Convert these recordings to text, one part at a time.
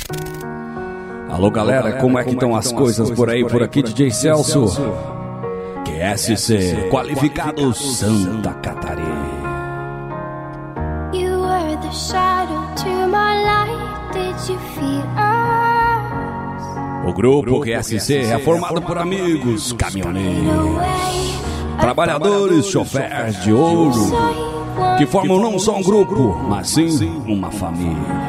Alô galera, como é que estão as coisas por aí? Por aqui DJ Celso, QSC, Qualificados Santa Catarina. You were the shadow to my light, did you feel us? O grupo QSC é formado por amigos, caminhoneiros, trabalhadores, choferes de ouro, que formam não só um grupo, mas sim uma família.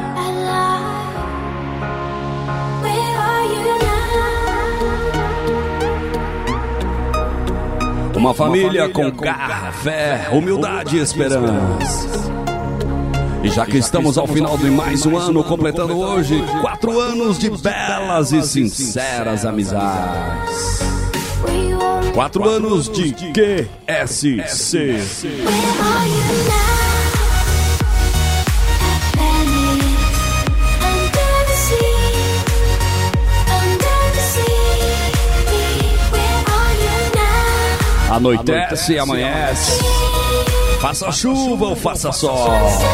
Uma família com garra, fé, humildade e esperança. E já que estamos ao final de mais um ano, completando hoje 4 anos de belas e sinceras amizades. 4 anos de QSC. Anoitece e amanhece, faça chuva ou faça sol,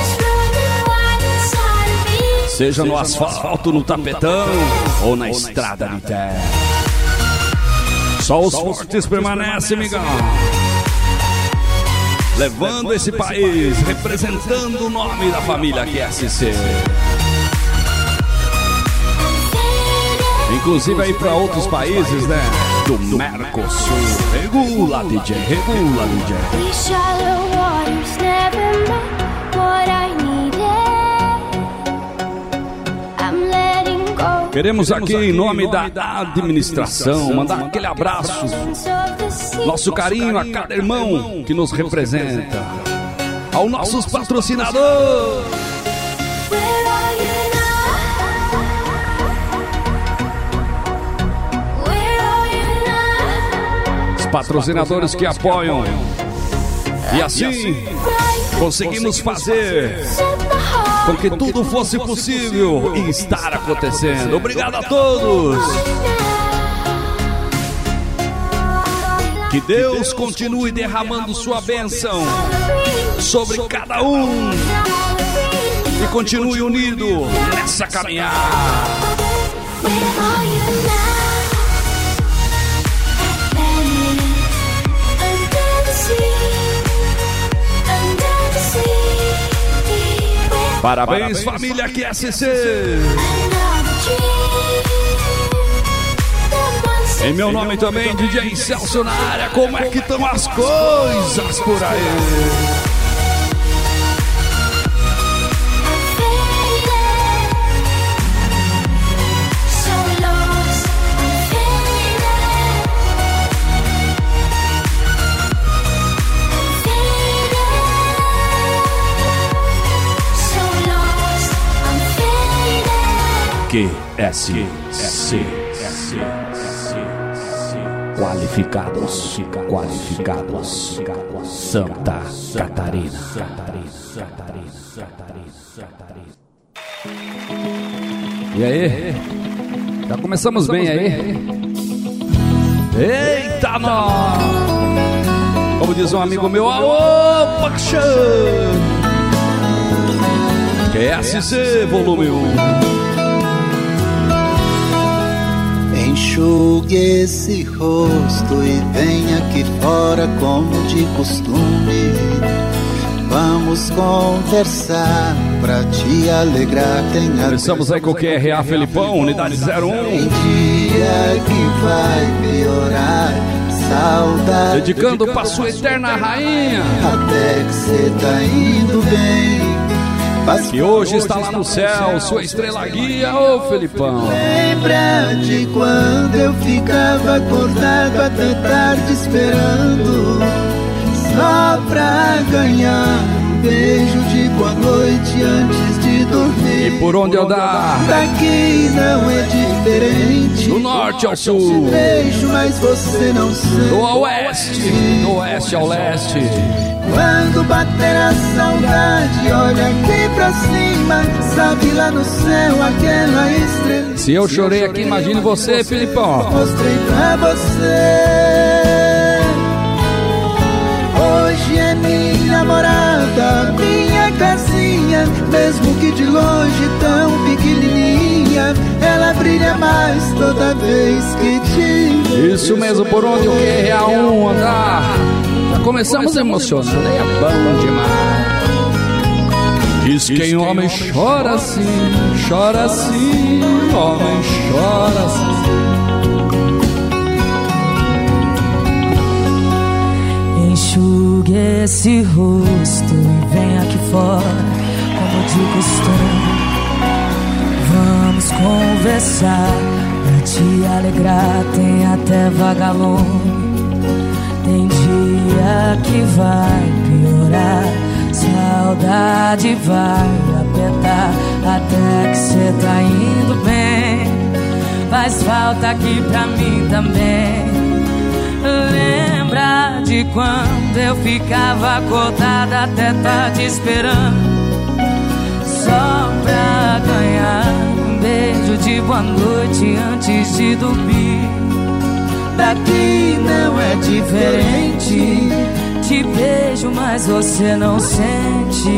seja no asfalto, no tapetão ou na estrada de terra, só os fortes permanecem, migão, levando esse país, representando o nome da família QSC. Inclusive aí para outros países, né? Do Mercosul. Regula, DJ, regula, DJ. Queremos aqui, em nome da administração, mandar aquele abraço, nosso carinho a cada irmão que nos representa, aos nossos patrocinadores. Patrocinadores que apoiam, e assim conseguimos fazer com que tudo fosse possível e estar acontecendo. Obrigado a todos. Que Deus continue derramando sua bênção sobre cada um e continue unido nessa caminhada. Parabéns, família QSC! Em meu nome também, DJ Celso na área. Como é que estão as coisas por aí? QSC. Qualificados Santa Catarina. E aí? Já começamos bem aí? Eita, nós! Como diz um amigo meu, aô, paixão! QSC volume 1. Enxugue esse rosto e venha aqui fora como de costume. Vamos conversar pra te alegrar. Começamos aí com o QRA Felipão, unidade 01. Tem dia que vai piorar. Saudade. Dedicando pra sua eterna rainha. Até que cê tá indo bem. Que hoje está lá no céu, sua estrela guia, ô Felipão. Lembra de quando eu ficava acordado até tarde esperando, só pra ganhar um beijo de boa noite antes de dormir. E por onde andar? Daqui não é diferente. Do norte ao sul, beijo, mas você não sente. Do oeste ao leste. Quando bater a saudade, olha aqui pra cima, sabe lá no céu aquela estrela. Se eu chorei aqui, imagine você, Felipão. Mostrei pra você. Hoje é minha morada, minha casinha, mesmo que de longe tão pequenininha. toda vez que te vejo. Isso mesmo, por onde o QRA1 andar. Já começamos emocionando, é bom demais. Diz quem homem chora assim, homem chora assim. Enxugue esse rosto e vem aqui fora, como de costume. Vamos conversar, pra te alegrar tem até vagalume. Tem dia que vai piorar, saudade vai apertar, até que cê tá indo bem. Faz falta aqui pra mim também. Lembra de quando eu ficava acordada até tarde esperando, só pra ganhar um beijo de boa noite antes de dormir. Daqui não é diferente, te beijo mas você não sente.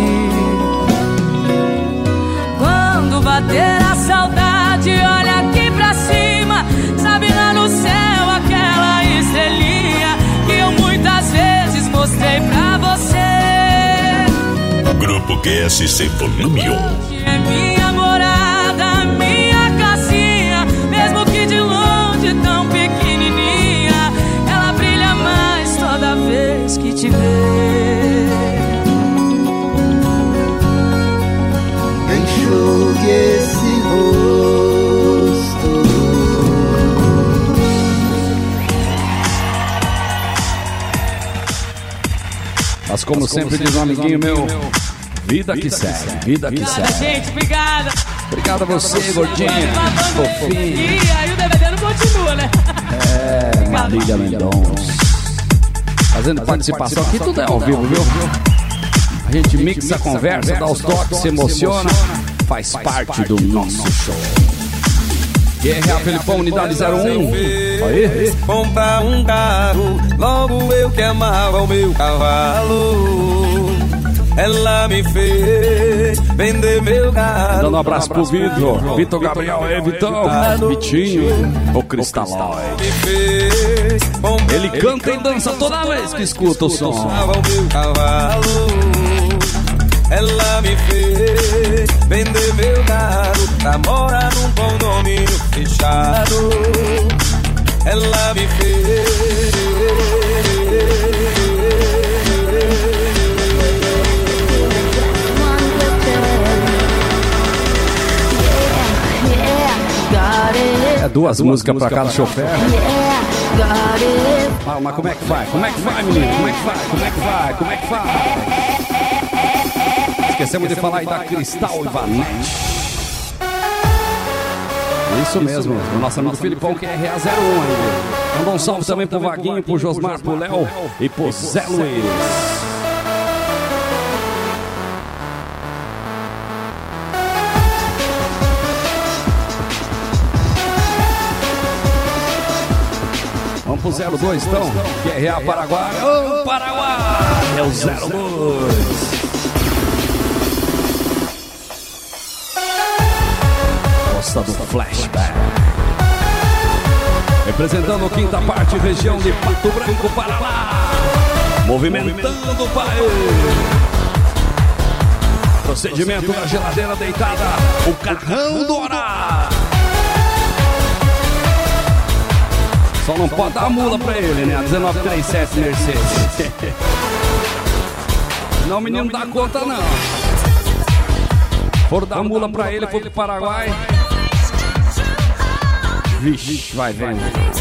Quando bater a saudade, olha aqui pra cima, sabe lá no céu aquela estrelinha que eu muitas vezes mostrei pra você. Grupo QSC Volume 1. É minha morada, minha casinha, mesmo que de longe tão pequenininha, ela brilha mais toda vez que te vê. Enxugue esse rosto. Mas como sempre diz um amiguinho meu, vida que segue, vida que segue. Gente, obrigada. Obrigado a você, gordinha, fofinha. E aí o DVD não continua, né? É, Marília Mendonça. Fazendo participação aqui, tudo é ao vivo, viu? A gente mixa a conversa, dá os toques, se emociona, faz parte do nosso show. QRA Felipão, unidade 01. Aí. Comprar um carro, logo eu que amava o meu cavalo. Ela me fez vender meu gado. Dando um abraço pro Vitor Gabriel, Vitão, Vitinho, o Cristalói. Ele canta e dança toda vez que escuta o som. Ela me fez vender meu gado pra morar num condomínio fechado. Ela me fez. É duas músicas pra cada chofer. Ah, mas como é que vai? Como é que vai, menino? Como é que vai? Como é que vai? Como é que vai? Esquecemos de falar aí da Cristal Ivanete. Isso mesmo, o nosso amigo Filipão, que é RA01 aí. Manda um salve também pro Vaguinho, pro Josmar, pro Léo e pro Zé Luiz. Vamos pro 02 então, que é RA Paraguai. Ô, Paraguai! É o 02. Do flashback. Representando a quinta parte, região de Pato Branco, Paraná. Movimentando o país. Procedimento da geladeira deitada, o carrão do horário. Só não pode dar a mula pra ele, né? A 1937 Mercedes. Não, o menino não dá conta, não. For dar a mula pra ele, for pro Paraguai. Vixe, vai vendo.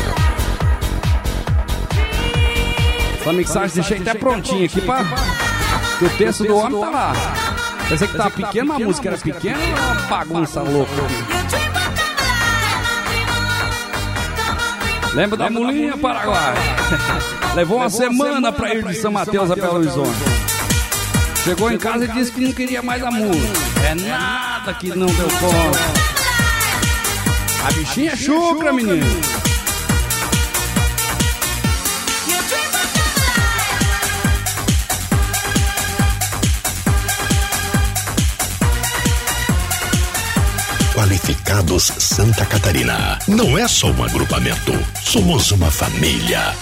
Essa mixagem deixei até prontinha aqui, pá. Que o texto do homem tá lá. Pensei que tava pequeno, a música era pequena, é uma bagunça louca. Lembra da mulinha, Paraguai? Levou uma semana pra ir de São Mateus a Belo Horizonte. Chegou em casa e disse que não queria mais a mula. É nada que não deu conta. A bichinha é chucra, menino. Qualificado. Supermercados Santa Catarina. Não é só um agrupamento, somos uma família.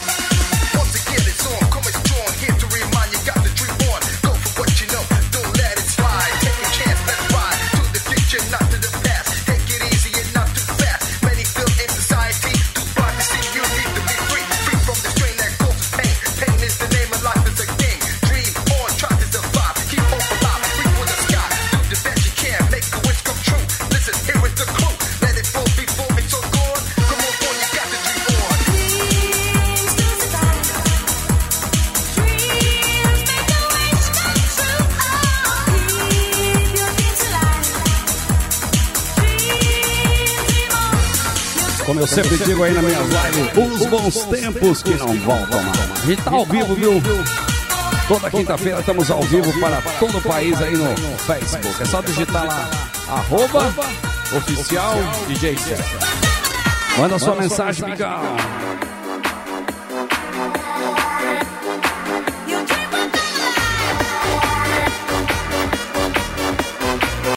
Como eu sempre digo aí na minha live, os bons tempos que não voltam mais. A gente tá ao vivo, viu? Toda quinta-feira estamos ao vivo para todo o país aí no Facebook. É só digitar lá, @oficial DJ César. Manda sua mensagem, Miguel.